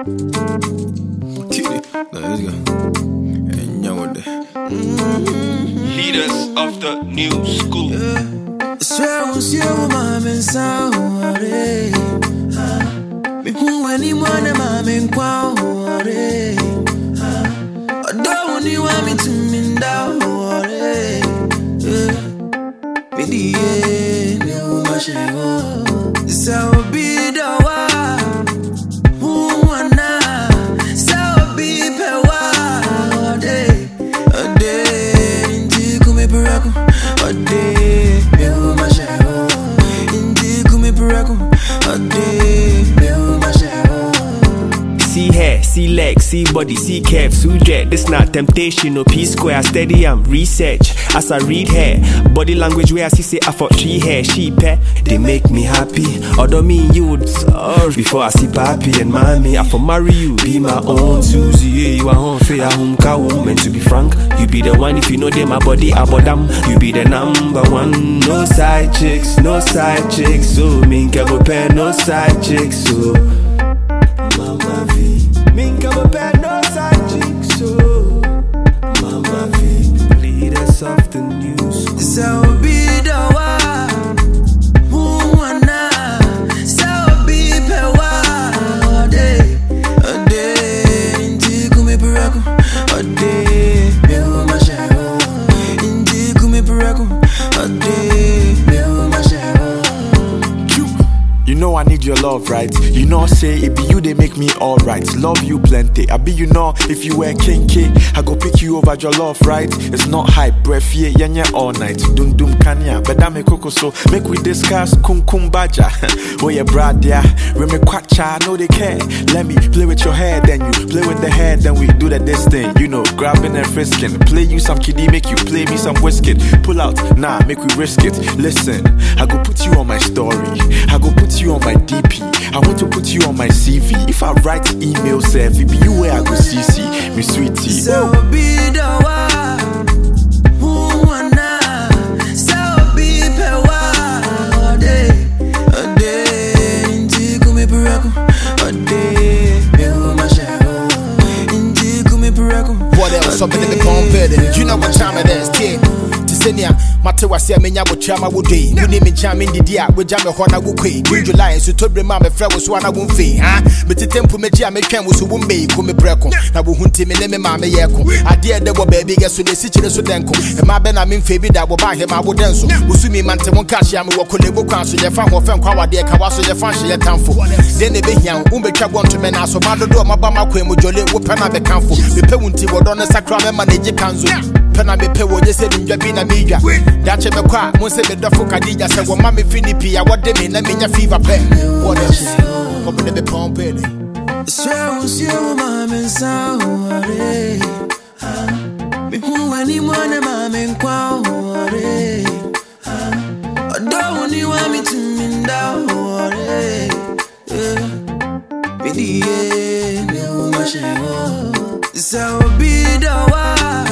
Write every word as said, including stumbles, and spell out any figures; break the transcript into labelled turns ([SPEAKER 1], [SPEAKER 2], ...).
[SPEAKER 1] Let's go.
[SPEAKER 2] Leaders of the new school.
[SPEAKER 3] Swear was you, mom, and sorry. Me who anyone, mom, and quality. I don't you want me to mean that. Me the end, you must have. So be the one. Who wanna? So be the one. A day, a day, into come braco. A day, you must have. Into come braco. A day, you must have.
[SPEAKER 4] See hair, see legs, see body, see curves, who dread. This not temptation, no P square. Steady, I'm research. As I read hair, body language where I see say I for she hair, she pet. They make me happy. Although me you would uh, before I see papi and mommy, I for marry you, be my own Susie. Yeah, you are home fair, home cow woman. To be frank, you be the one if you know them my body about them. You be the number one. No side chicks, no side chicks. So me can pair no side chicks. So. Mama V, mink of a bad no side chicks, so Mama V, leaders of the news.
[SPEAKER 3] So be the one who wanna, so be the one. A day, a day, inti kume buraku. A day, me uma shao. Inti kume buraku. A day, me uma shao.
[SPEAKER 5] You know I need your love, right? You know say it be you they make me alright. Love you plenty. I be you know if you were kinky, I go pick you over your love, right? It's not hype, breath yeah, yeah, yeah, all night. Dum dum kanya, but dame coco so make we discuss kum kum baja. Oh yeah, brad yeah, we me kwacha, no they care. Let me play with your hair, then you play with the head, then we do that this thing. You know, grabbing and frisking. Play you some kiddie, make you play me some whiskey. Pull out, nah, make we risk it. Listen, I go put you on my story. I go put you on my D P. I want to put you on my C V. If I write email, say if it be you where I go C C me sweetie.
[SPEAKER 3] So be the one who wanna, so be the one. A day, a day, inti kume buraku. A day, me uma shao. Inti kume buraku.
[SPEAKER 6] What else? Something in the pump. You know what time it is, kid. Senior, Matewa say menya wo chama wo dey. You name me chama in the dia, we jam ho na wo kwe. In July, so to bring my friend was one I won't fee, huh? But the temple me jam me twen wo so wo mbey ko me breko. Na wo hunti me ne me ma me yeko. Ade de wo baby get so ne si chire so denko. E ma be na me mfe bi da wo ba he ma wo denso. Wo su mi mante won ka hia me wo kolebo kwan so je fa ho fe nkwa wade ka wa so je fa hye tamfo. Den ne be hian, wo be twa gonto me na so ma dodo ma ba ma kwan mu jole wo pe na be kanfo. Me pe wunti wo do no sakra me ma na ji kanzo. Pena me pe wo je se di ndwa bi na me dwa. Dache me kwa mo se be dofo kadija se wo ma me finipi ya wode me na me nya fever pe. What else? Ko be be pump it.
[SPEAKER 3] Swear was you, mom, and sorry. Me who anyone, mom, and quality. I don't you want me to mean that. Me the end, you must have. So be the one.